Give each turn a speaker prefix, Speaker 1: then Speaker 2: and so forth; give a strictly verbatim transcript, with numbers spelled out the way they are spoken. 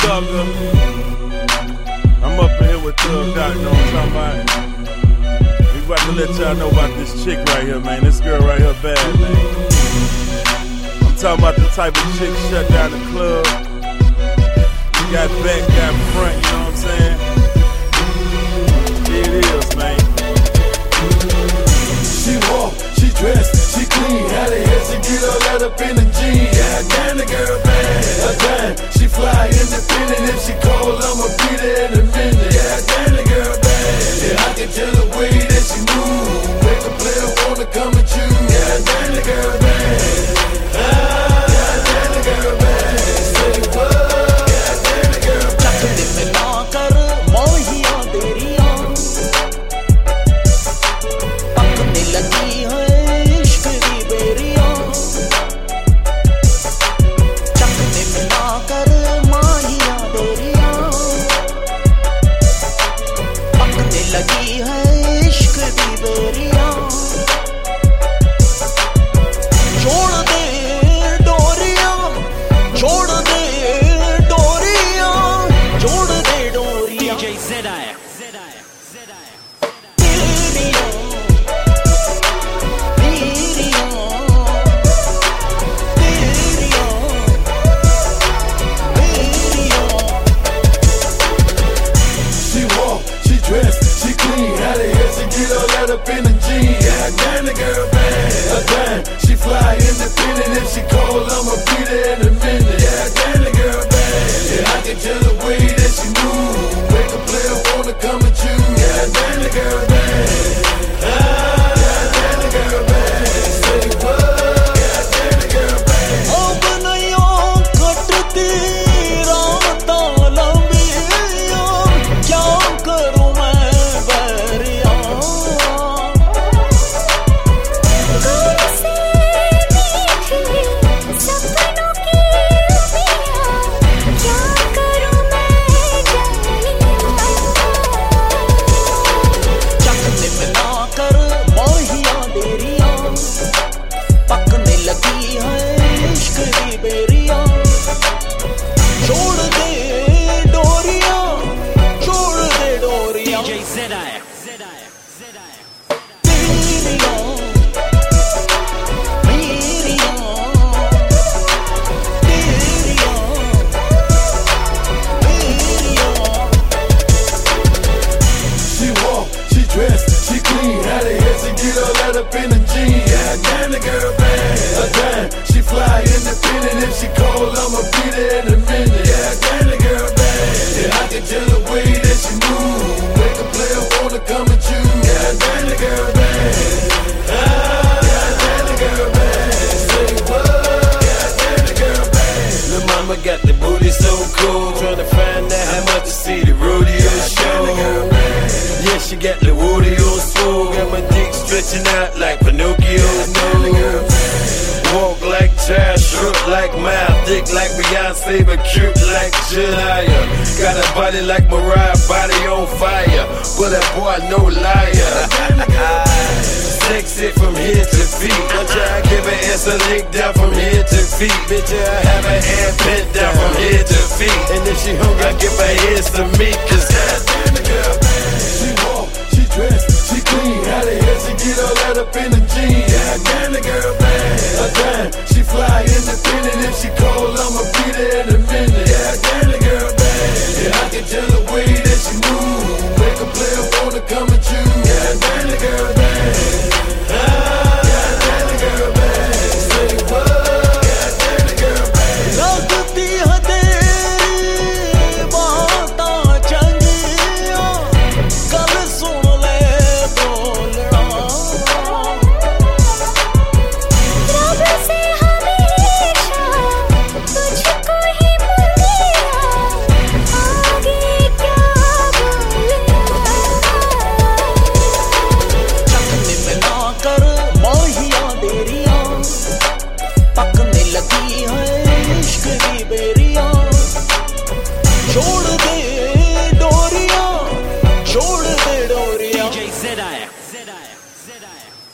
Speaker 1: sucker. I'm up in here with Thug Doc, know what I'm talking about? We about to let y'all know about this chick right here, man. This girl right here bad, man. I'm talking about the type of chick shut down the club. You got back, got front, you know what I'm saying? Here it is, man.
Speaker 2: She walk, she dress, she clean. How the hell she get all that up in the jeans? Yeah, damn, the girl bad. A dime, she fly independent. If she cold, I'ma be there in a minute. Yeah, damn, the girl bad. Yeah, I can tell the way that she move. Make a player wanna come at you. Yeah, damn, the girl bad. Ah, yeah, damn, the girl bad. Say what? Yeah, damn, the girl bad.
Speaker 3: लगी है इश्क की बेरियां चकने मिला कर माहियां देरियां पकने लगी है इश्क की बेरियां छोड़ दे डोरियां छोड़ दे डोरियां छोड़ दे डोरियां D J Z I
Speaker 2: up in the jeans, yeah, damn, the girl bad. A dime, she fly independent. If she cold, I'ma be there in a minute. Yeah, damn, the girl bad. Yeah, I can tell the way that she move. Make a player wanna come at you. Yeah, damn, the girl bad. Ah, yeah, damn, the girl bad. Say what? Yeah, damn, the girl bad.
Speaker 3: अब नयों कटती रातां लंबियां क्या करूं मैं बैरियां
Speaker 2: up in the jeans, yeah, damn, the girl bad. A dime, she fly independent. If she cold, I'ma be there in a minute. Yeah, damn, the girl bad. Yeah, I can tell the way that she move. Make a player wanna come at you. Yeah, damn, the girl bad. Ah, yeah, damn, the girl bad. Say what? Yeah, damn, the girl bad.
Speaker 4: Lil' mama got the booty so cool. Tryna find out how much to see the rodeo show. Yeah, she got the woody on swole. Got my dick stretching out like Pinocchio's nose. Walk like child, short like mouth, thick like Beyonce, but cute like Janaya. Got a body like Mariah, body on fire, but that boy no liar. Sexy from head to feet. I try to give an ass a lick down from head to feet. Bitch, I have her hair bent down from head to feet. And if she hungry, I give her head some meat. Cause goddamn the girl bad.
Speaker 2: She walk, she dress, she clean. How the hell she get all that up in the jeans? Yeah, damn, the girl bad. A dime, she fly independent. If she cold, I'ma be there in a minute. Yeah, damn, the girl bad. Yeah, I can tell the way that she move. Make a player wanna come at you. Yeah, damn, the girl bad. Ah, yeah, damn, the girl bad. Say what? Yeah, damn, the girl bad.
Speaker 3: लगती है तेरी बातें चंगियां कल सुन ले बोलना रब से हमेशा तुझको ही मंगिया आगे क्या बोलना चखने में ना कर माहियां देरियां पकने लगी है इश्क की बेरियां छोड़ दे डोरियां छोड़ दे डोरियां D J Z I